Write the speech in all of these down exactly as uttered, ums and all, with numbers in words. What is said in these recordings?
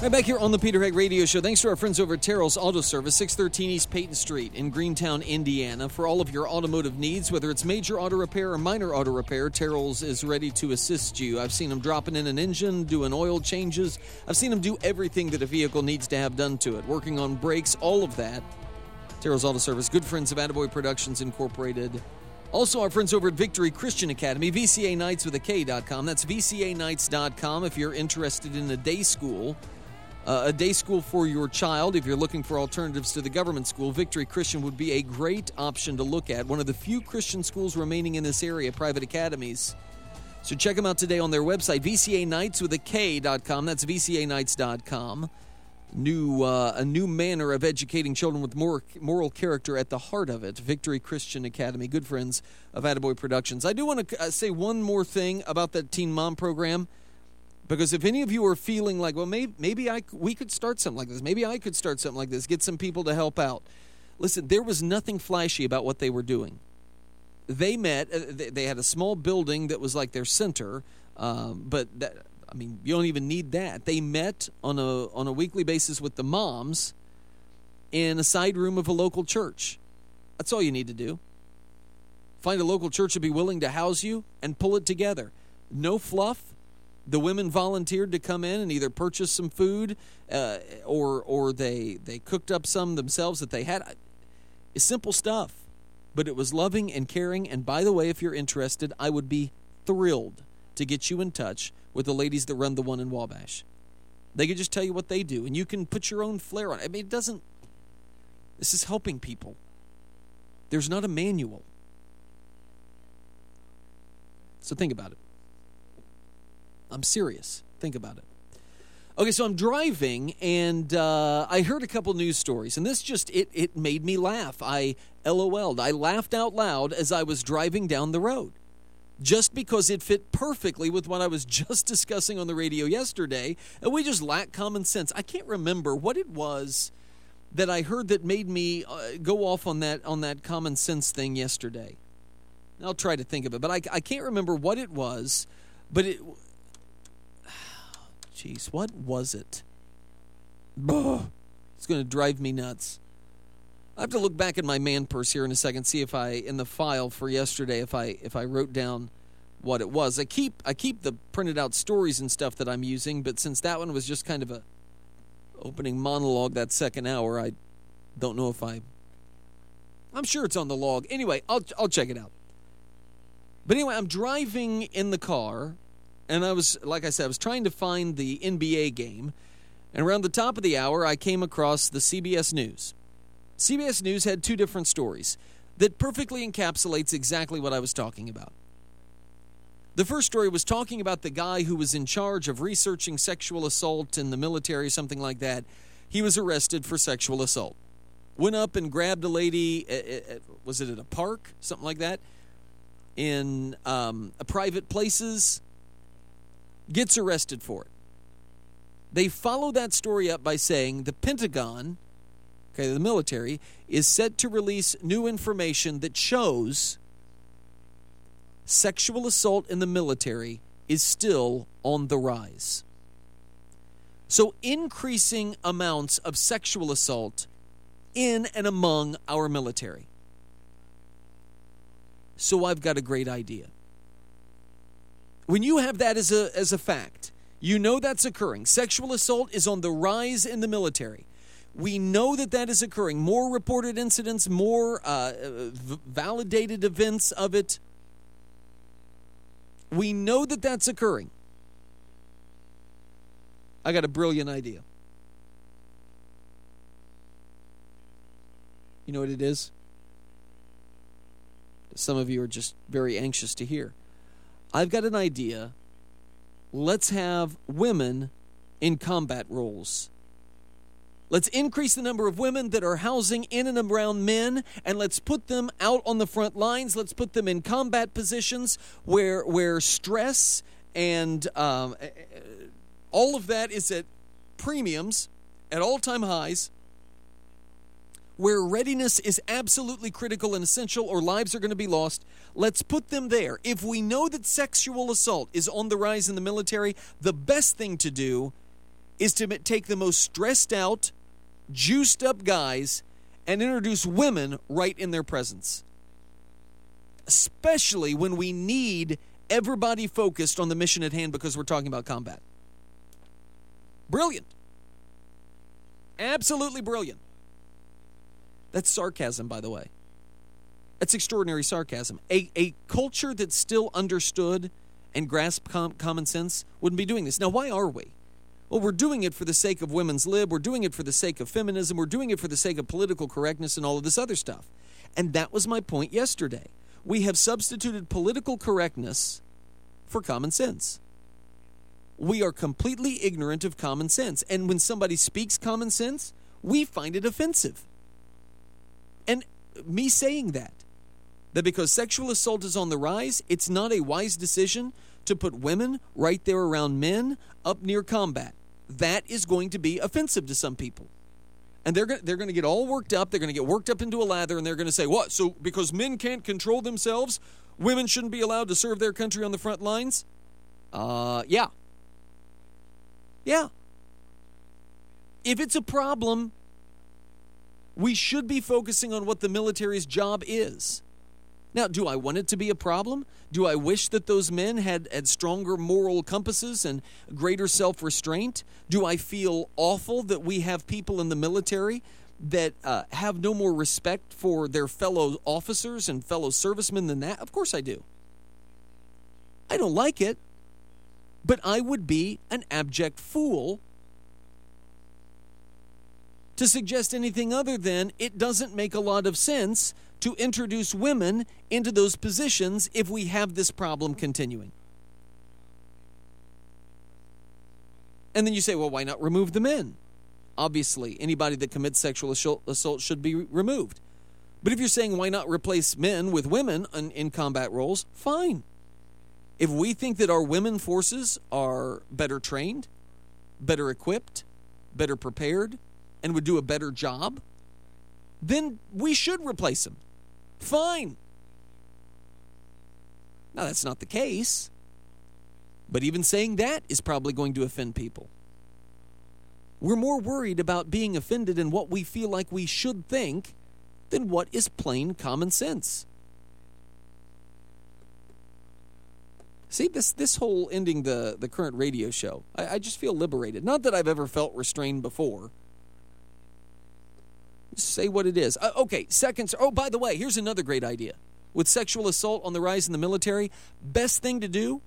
Right back here on the Peter Hegg Radio Show. Thanks to our friends over at Terrell's Auto Service, six thirteen East Peyton Street in Greentown, Indiana. For all of your automotive needs, whether it's major auto repair or minor auto repair, Terrell's is ready to assist you. I've seen them dropping in an engine, doing oil changes. I've seen them do everything that a vehicle needs to have done to it, working on brakes, all of that. Terrell's Auto Service, good friends of Attaboy Productions Incorporated. Also, our friends over at Victory Christian Academy, V C A Nights with a K dot com. That's V C A Nights dot com if you're interested in a day school. Uh, a day school for your child. If you're looking for alternatives to the government school, Victory Christian would be a great option to look at. One of the few Christian schools remaining in this area, private academies. So check them out today on their website, V C A Nights with a K dot com. That's V C A Nights dot com. New, uh, a new manner of educating children with more moral character at the heart of it. Victory Christian Academy, good friends of Attaboy Productions. I do want to uh, say one more thing about that Teen Mom program. Because if any of you are feeling like, well, maybe, maybe I, we could start something like this. Maybe I could start something like this. Get some people to help out. Listen, there was nothing flashy about what they were doing. They met. They had a small building that was like their center. Um, but, that, I mean, you don't even need that. They met on a on a weekly basis with the moms in a side room of a local church. That's all you need to do. Find a local church to be willing to house you and pull it together. No fluff. The women volunteered to come in and either purchase some food uh, or or they they cooked up some themselves that they had. It's simple stuff, but it was loving and caring. And by the way, if you're interested, I would be thrilled to get you in touch with the ladies that run the one in Wabash. They could just tell you what they do, and you can put your own flair on it. I mean, it doesn't... This is helping people. There's not a manual. So think about it. I'm serious. Think about it. Okay, so I'm driving, and uh, I heard a couple news stories, and this just, it, it made me laugh. I LOL'd. I laughed out loud as I was driving down the road, just because it fit perfectly with what I was just discussing on the radio yesterday, and we just lack common sense. I can't remember what it was that I heard that made me uh, go off on that on that common sense thing yesterday. I'll try to think of it, but I, I can't remember what it was, but it... Jeez, what was it? Ugh, it's going to drive me nuts. I have to look back at my man purse here in a second, see if I, in the file for yesterday, if I if I wrote down what it was. I keep I keep the printed out stories and stuff that I'm using, but since that one was just kind of a opening monologue that second hour, I don't know if I... I'm sure it's on the log. Anyway, I'll I'll check it out. But anyway, I'm driving in the car... And I was, like I said, I was trying to find the N B A game. And around the top of the hour, I came across the C B S News. C B S News had two different stories that perfectly encapsulates exactly what I was talking about. The first story was talking about the guy who was in charge of researching sexual assault in the military, something like that. He was arrested for sexual assault. Went up and grabbed a lady, at, at, was it at a park? Something like that. In um, a private places. Gets arrested for it. They follow that story up by saying the Pentagon, okay, the military, is set to release new information that shows sexual assault in the military is still on the rise. So increasing amounts of sexual assault in and among our military. So I've got a great idea. When you have that as a as a fact, you know that's occurring. Sexual assault is on the rise in the military. We know that that is occurring. More reported incidents, more uh, v- validated events of it. We know that that's occurring. I got a brilliant idea. You know what it is? Some of you are just very anxious to hear. I've got an idea. Let's have women in combat roles. Let's increase the number of women that are housing in and around men, and let's put them out on the front lines. Let's put them in combat positions where where stress and um, all of that is at premiums, at all-time highs, where readiness is absolutely critical and essential or lives are going to be lost. Let's put them there. If we know that sexual assault is on the rise in the military, the best thing to do is to take the most stressed out, juiced up guys and introduce women right in their presence. Especially when we need everybody focused on the mission at hand because we're talking about combat. Brilliant. Absolutely brilliant. That's sarcasm, by the way. That's extraordinary sarcasm. A, a culture that still understood and grasped com- common sense wouldn't be doing this. Now, why are we? Well, we're doing it for the sake of women's lib. We're doing it for the sake of feminism. We're doing it for the sake of political correctness and all of this other stuff. And that was my point yesterday. We have substituted political correctness for common sense. We are completely ignorant of common sense. And when somebody speaks common sense, we find it offensive. And me saying that, that because sexual assault is on the rise, it's not a wise decision to put women right there around men up near combat. That is going to be offensive to some people. And they're going they're going to get all worked up. They're going to get worked up into a lather, and they're going to say, what? So because men can't control themselves, women shouldn't be allowed to serve their country on the front lines? Uh, yeah. Yeah. If it's a problem, we should be focusing on what the military's job is. Now, do I want it to be a problem? Do I wish that those men had, had stronger moral compasses and greater self-restraint? Do I feel awful that we have people in the military that uh, have no more respect for their fellow officers and fellow servicemen than that? Of course I do. I don't like it, but I would be an abject fool to suggest anything other than it doesn't make a lot of sense to introduce women into those positions if we have this problem continuing. And then you say, well, why not remove the men? Obviously, anybody that commits sexual assault should be removed. But if you're saying why not replace men with women in, in combat roles, fine. If we think that our women forces are better trained, better equipped, better prepared, and would do a better job, then we should replace them. Fine. Now, that's not the case. But even saying that is probably going to offend people. We're more worried about being offended in what we feel like we should think than what is plain common sense. See, this this whole ending the, the current radio show, I, I just feel liberated. Not that I've ever felt restrained before. Say what it is. Uh, okay, seconds. Oh, by the way, here's another great idea. With sexual assault on the rise in the military, best thing to do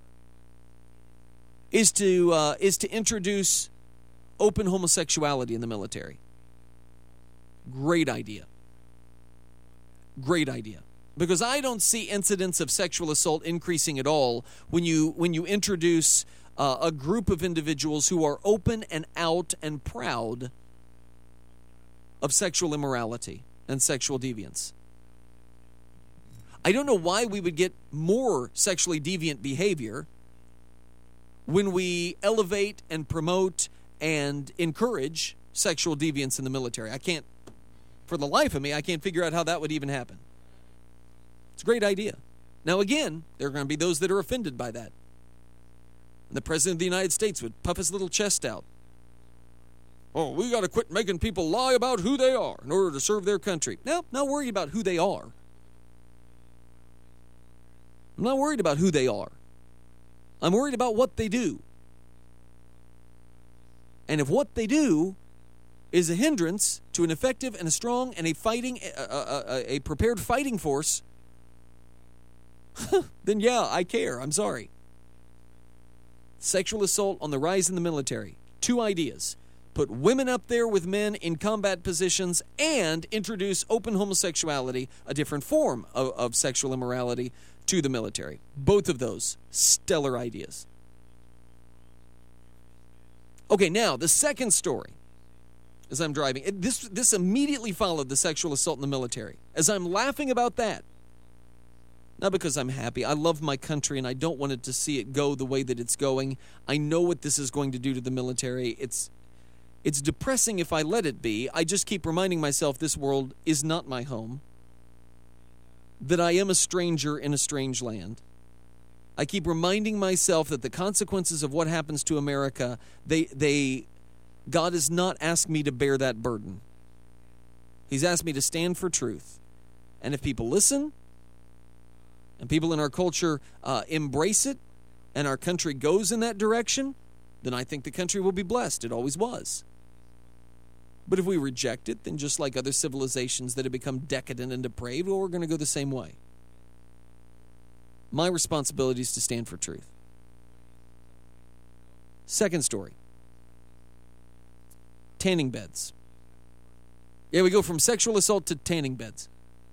is to uh, is to introduce open homosexuality in the military. Great idea. Great idea. Because I don't see incidents of sexual assault increasing at all when you when you introduce uh, a group of individuals who are open and out and proud of sexual immorality and sexual deviance. I don't know why we would get more sexually deviant behavior when we elevate and promote and encourage sexual deviance in the military. I can't, for the life of me, I can't figure out how that would even happen. It's a great idea. Now again, there are going to be those that are offended by that. And the President of the United States would puff his little chest out. Oh, we got to quit making people lie about who they are in order to serve their country. No, not worried about who they are. I'm not worried about who they are. I'm worried about what they do. And if what they do is a hindrance to an effective and a strong and a fighting, a, a, a, a prepared fighting force, then yeah, I care. I'm sorry. Sexual assault on the rise in the military. Two ideas. Put women up there with men in combat positions and introduce open homosexuality, a different form of, of sexual immorality, to the military. Both of those, stellar ideas. Okay, now, the second story, as I'm driving, this, this immediately followed the sexual assault in the military. As I'm laughing about that, not because I'm happy, I love my country and I don't want it to see it go the way that it's going. I know what this is going to do to the military. It's It's depressing if I let it be. I just keep reminding myself this world is not my home, that I am a stranger in a strange land. I keep reminding myself that the consequences of what happens to America, they, they, God has not asked me to bear that burden. He's asked me to stand for truth. And if people listen, and people in our culture uh, embrace it, and our country goes in that direction, then I think the country will be blessed. It always was. But if we reject it, then just like other civilizations that have become decadent and depraved, well, we're going to go the same way. My responsibility is to stand for truth. Second story. Tanning beds. Yeah, we go from sexual assault to tanning beds.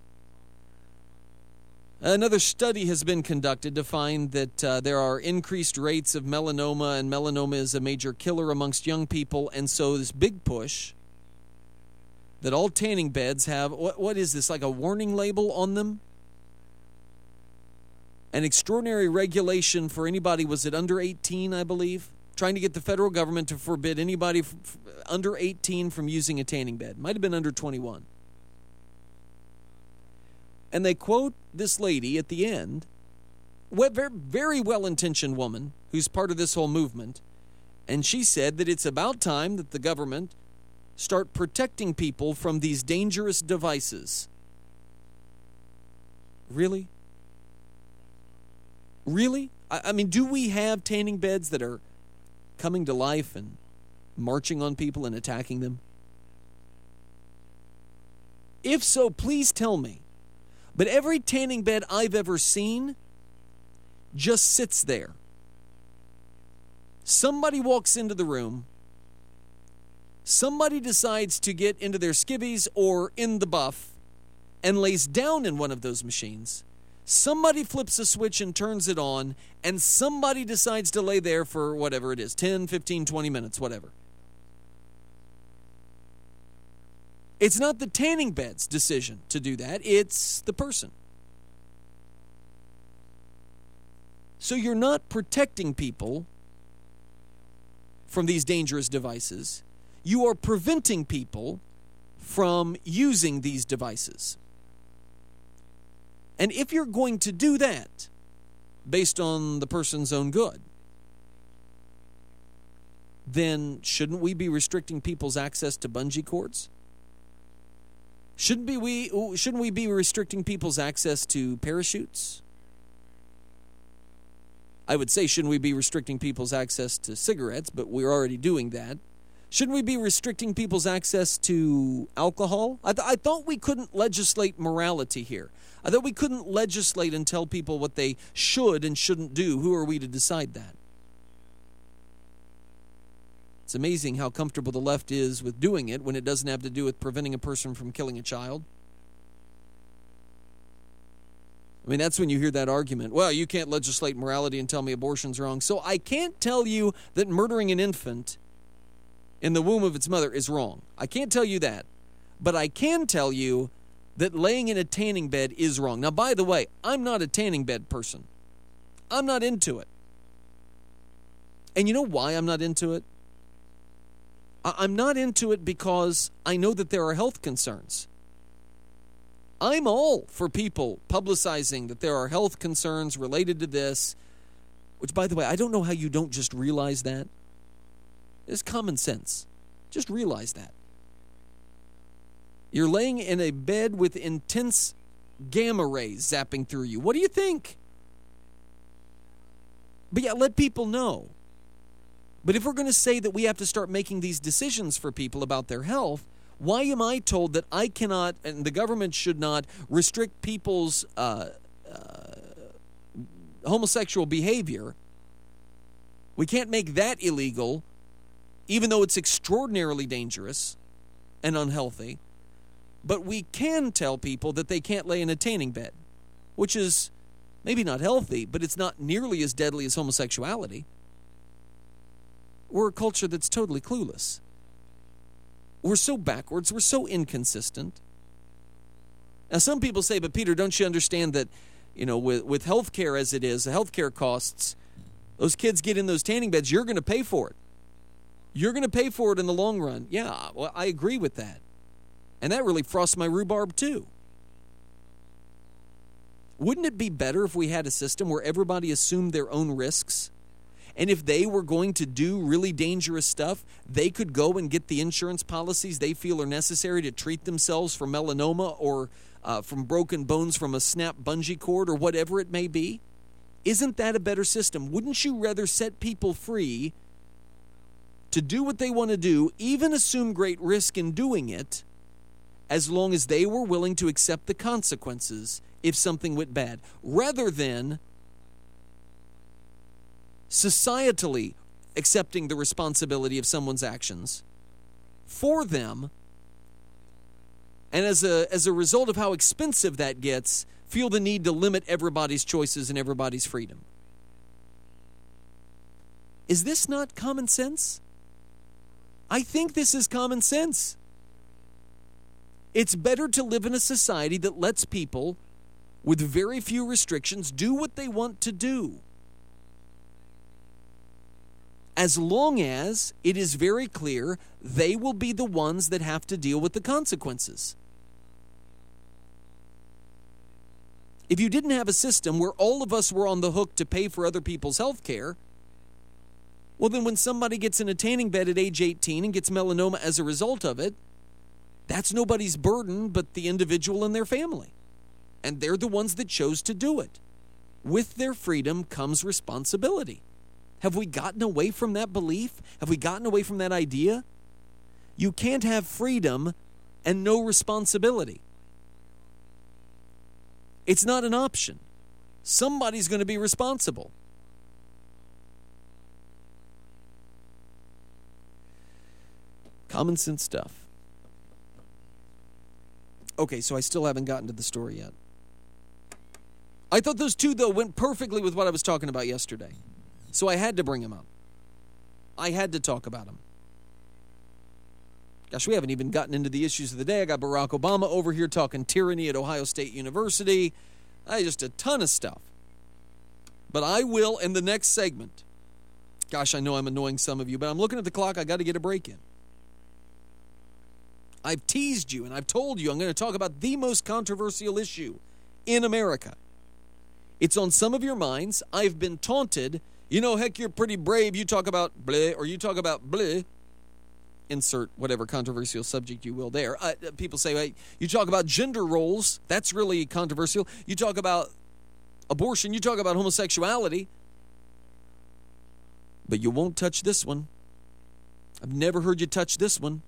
Another study has been conducted to find that uh, there are increased rates of melanoma, and melanoma is a major killer amongst young people. And so this big push that all tanning beds have, what, what is this, like a warning label on them? An extraordinary regulation for anybody, was it under eighteen, I believe? Trying to get the federal government to forbid anybody f- f- under eighteen from using a tanning bed. Might have been under twenty-one. And they quote this lady at the end, very well-intentioned woman who's part of this whole movement, and she said that it's about time that the government start protecting people from these dangerous devices. Really? Really? I, I mean, do we have tanning beds that are coming to life and marching on people and attacking them? If so, please tell me. But every tanning bed I've ever seen just sits there. Somebody walks into the room. Somebody decides to get into their skivvies or in the buff and lays down in one of those machines. Somebody flips a switch and turns it on, and somebody decides to lay there for whatever it is, ten, fifteen, twenty minutes, whatever. It's not the tanning bed's decision to do that, it's the person. So you're not protecting people from these dangerous devices. You are preventing people from using these devices. And if you're going to do that based on the person's own good, then shouldn't we be restricting people's access to bungee cords? Shouldn't be we shouldn't we be restricting people's access to parachutes? I would say shouldn't we be restricting people's access to cigarettes, but we're already doing that. Shouldn't we be restricting people's access to alcohol? I, th- I thought we couldn't legislate morality here. I thought we couldn't legislate and tell people what they should and shouldn't do. Who are we to decide that? It's amazing how comfortable the left is with doing it when it doesn't have to do with preventing a person from killing a child. I mean, that's when you hear that argument. Well, you can't legislate morality and tell me abortion's wrong. So I can't tell you that murdering an infant in the womb of its mother is wrong. I can't tell you that. But I can tell you that laying in a tanning bed is wrong. Now, by the way, I'm not a tanning bed person. I'm not into it. And you know why I'm not into it? I'm not into it because I know that there are health concerns. I'm all for people publicizing that there are health concerns related to this, which, by the way, I don't know how you don't just realize that. It's common sense. Just realize that. You're laying in a bed with intense gamma rays zapping through you. What do you think? But yeah, let people know. But if we're going to say that we have to start making these decisions for people about their health, why am I told that I cannot, and the government should not, restrict people's uh, uh, homosexual behavior? We can't make that illegal, even though it's extraordinarily dangerous and unhealthy. But we can tell people that they can't lay in a tanning bed, which is maybe not healthy, but it's not nearly as deadly as homosexuality. We're a culture that's totally clueless. We're so backwards. We're so inconsistent. Now, some people say, but Peter, don't you understand that, you know, with, with health care as it is, the health care costs, those kids get in those tanning beds, you're going to pay for it. You're going to pay for it in the long run. Yeah, well, I agree with that. And that really frosts my rhubarb, too. Wouldn't it be better if we had a system where everybody assumed their own risks? And if they were going to do really dangerous stuff, they could go and get the insurance policies they feel are necessary to treat themselves for melanoma or uh, from broken bones from a snapped bungee cord or whatever it may be? Isn't that a better system? Wouldn't you rather set people free to do what they want to do, even assume great risk in doing it, as long as they were willing to accept the consequences if something went bad, rather than societally accepting the responsibility of someone's actions for them, and as a as a result of how expensive that gets, feel the need to limit everybody's choices and everybody's freedom? Is this not common sense? I think this is common sense. It's better to live in a society that lets people with very few restrictions do what they want to do, as long as it is very clear they will be the ones that have to deal with the consequences. If you didn't have a system where all of us were on the hook to pay for other people's health care, well, then when somebody gets in a tanning bed at age eighteen and gets melanoma as a result of it, that's nobody's burden but the individual and their family. And they're the ones that chose to do it. With their freedom comes responsibility. Have we gotten away from that belief? Have we gotten away from that idea? You can't have freedom and no responsibility. It's not an option. Somebody's going to be responsible. Common sense stuff. Okay, so I still haven't gotten to the story yet. I thought those two, though, went perfectly with what I was talking about yesterday. So I had to bring them up. I had to talk about them. Gosh, we haven't even gotten into the issues of the day. I got Barack Obama over here talking tyranny at Ohio State University. I just a ton of stuff. But I will in the next segment. Gosh, I know I'm annoying some of you, but I'm looking at the clock. I got to get a break in. I've teased you and I've told you I'm going to talk about the most controversial issue in America. It's on some of your minds. I've been taunted. You know, heck, you're pretty brave. You talk about bleh, or you talk about bleh. Insert whatever controversial subject you will there. Uh, people say, hey, you talk about gender roles. That's really controversial. You talk about abortion. You talk about homosexuality. But you won't touch this one. I've never heard you touch this one.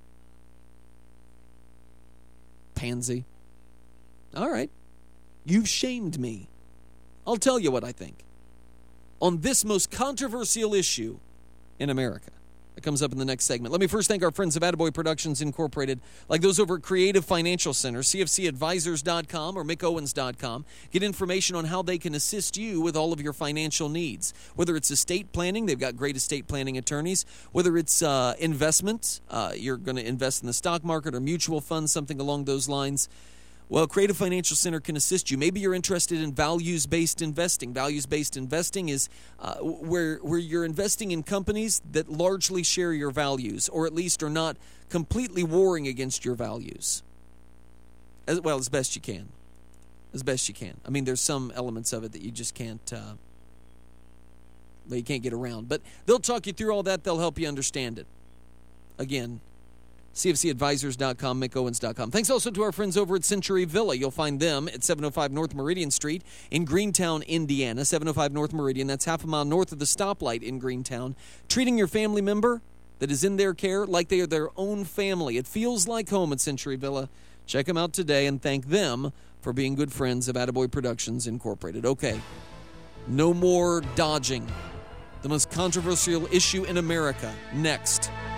Pansy. All right. You've shamed me. I'll tell you what I think on this most controversial issue in America. It comes up in the next segment. Let me first thank our friends of Attaboy Productions Incorporated, like those over at Creative Financial Center, C F C advisors dot com or mick owens dot com. Get information on how they can assist you with all of your financial needs. Whether it's estate planning, they've got great estate planning attorneys. Whether it's uh, investment, uh, you're going to invest in the stock market or mutual funds, something along those lines. Well, Creative Financial Center can assist you. Maybe you're interested in values-based investing. Values-based investing is uh, where where you're investing in companies that largely share your values, or at least are not completely warring against your values. As well, as best you can. As best you can. I mean, there's some elements of it that you just can't, uh, well, you can't get around. But they'll talk you through all that. They'll help you understand it. Again, C F C advisors dot com, mick owens dot com. Thanks also to our friends over at Century Villa. You'll find them at seven oh five North Meridian Street in Greentown, Indiana. seven oh five North Meridian, that's half a mile north of the stoplight in Greentown. Treating your family member that is in their care like they are their own family. It feels like home at Century Villa. Check them out today and thank them for being good friends of Attaboy Productions Incorporated. Okay, no more dodging. The most controversial issue in America. Next.